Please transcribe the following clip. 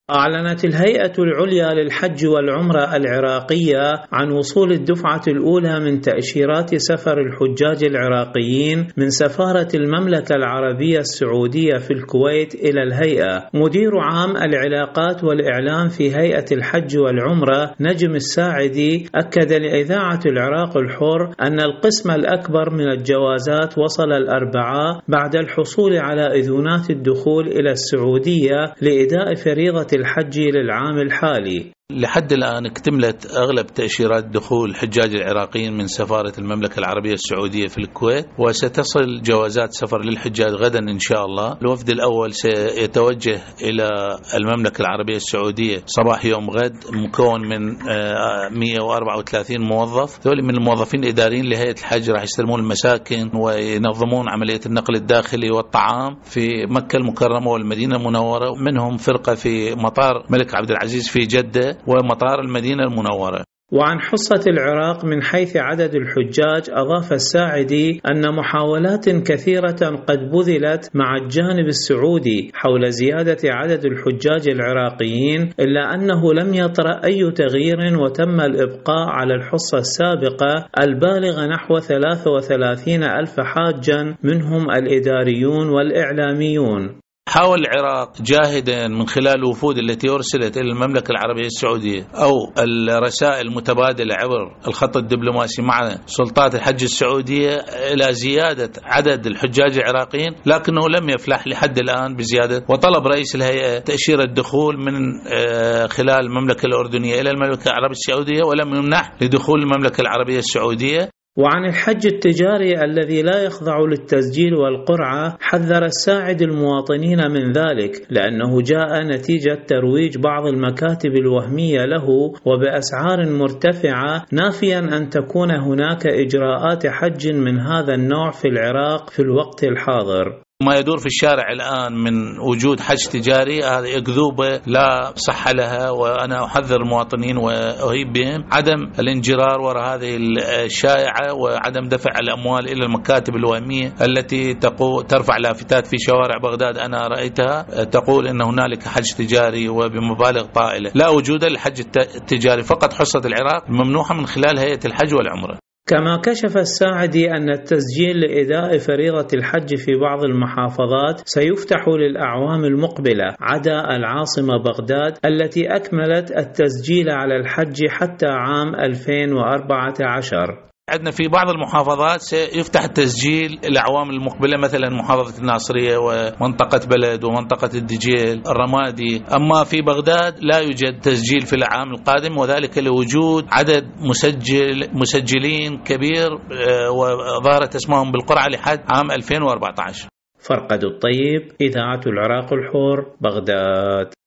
أعلنت الهيئة العليا للحج والعمرة العراقية عن وصول الدفعة الأولى من تأشيرات سفر الحجاج العراقيين من سفارة المملكة العربية السعودية في الكويت إلى الهيئة. مدير عام العلاقات والإعلام في هيئة الحج والعمرة نجم الساعدي أكد لإذاعة العراق الحر أن القسم الأكبر من الجوازات وصل الأربعاء بعد الحصول على إذونات الدخول إلى السعودية لإداء فريضة الحج للعام الحالي. لحد الآن اكتملت أغلب تأشيرات دخول الحجاج العراقيين من سفارة المملكة العربية السعودية في الكويت، وستصل جوازات سفر للحجاج غدا إن شاء الله. الوفد الأول سيتوجه إلى المملكة العربية السعودية صباح يوم غد، مكون من 134 موظف. ذول من الموظفين الإداريين لهيئة الحج راح يستلمون المساكن وينظمون عملية النقل الداخلي والطعام في مكة المكرمة والمدينة المنورة، منهم فرقة في مطار الملك عبد العزيز في جدة ومطار المدينة المنورة. وعن حصة العراق من حيث عدد الحجاج، أضاف الساعدي أن محاولات كثيرة قد بذلت مع الجانب السعودي حول زيادة عدد الحجاج العراقيين، إلا أنه لم يطرأ أي تغيير، وتم الإبقاء على الحصة السابقة البالغة نحو 33 ألف حاجا، منهم الإداريون والإعلاميون. حاول العراق جاهدا من خلال الوفود التي أرسلت إلى المملكة العربية السعودية أو الرسائل المتبادلة عبر الخط الدبلوماسي مع سلطات الحج السعودية إلى زيادة عدد الحجاج العراقيين، لكنه لم يفلح لحد الآن بزيادة. وطلب رئيس الهيئة تأشيرة الدخول من خلال المملكة الأردنية إلى المملكة العربية السعودية، ولم يمنح لدخول المملكة العربية السعودية. وعن الحج التجاري الذي لا يخضع للتسجيل والقرعة، حذر الساعد المواطنين من ذلك، لأنه جاء نتيجة ترويج بعض المكاتب الوهمية له وبأسعار مرتفعة، نافيا أن تكون هناك إجراءات حج من هذا النوع في العراق في الوقت الحاضر. ما يدور في الشارع الآن من وجود حج تجاري هذه أكذوبة لا صحة لها، وأنا أحذر المواطنين وأهيب بهم عدم الانجرار وراء هذه الشائعة، وعدم دفع الأموال إلى المكاتب الوهمية التي ترفع لافتات في شوارع بغداد. أنا رأيتها تقول أن هنالك حج تجاري وبمبالغ طائلة. لا وجود للحج التجاري، فقط حصة العراق ممنوحة من خلال هيئة الحج والعمرة. كما كشف الساعدي أن التسجيل لإداء فريضة الحج في بعض المحافظات سيفتح للأعوام المقبلة، عدا العاصمة بغداد التي أكملت التسجيل على الحج حتى عام 2014. عندنا في بعض المحافظات سيفتح التسجيل الأعوام المقبلة، مثلا محافظة الناصرية ومنطقة بلد ومنطقة الدجيل الرمادي. أما في بغداد لا يوجد تسجيل في العام القادم، وذلك لوجود عدد مسجلين كبير وظهرت اسمهم بالقرعة لحد عام 2014. فرقد الطيب، إذاعة العراق الحر، بغداد.